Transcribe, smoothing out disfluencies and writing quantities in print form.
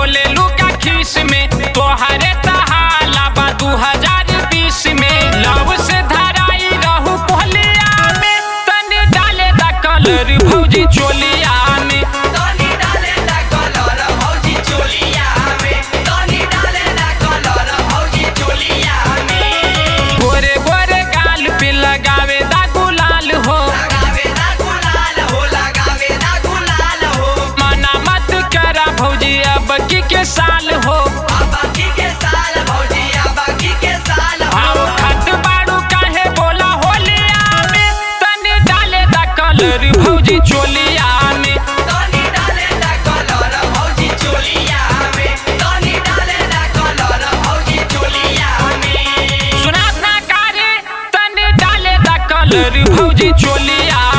बोले लुका खीस में तोहरे तहाला बा 2020 में लव से धराई रहू पोलिया में तनी डाले दा कलर भौजी चोलिया में तनी डाले दा कलर भौजी चोलिया में तनी डाले दा कलर भौजी चोलिया में गोरे गोरे गाल पे लगावे दा गुलाल हो लगावे दा गुलाल हो लगावे दा गुलाल हो मना मत करा भौजी अब की के साल हो बाकी के साल भौजी बाकी के साल आओ खत बाड़ू काहे बोला होलिया में तनी डाले दा कलर भौजी चोलिया में तनी डाले दा कलर भौजी चोलिया में तनी डाले दा कलर भौजी चोलिया में सुनात ना कारे तनी डाले दा कलर भौजी चोलिया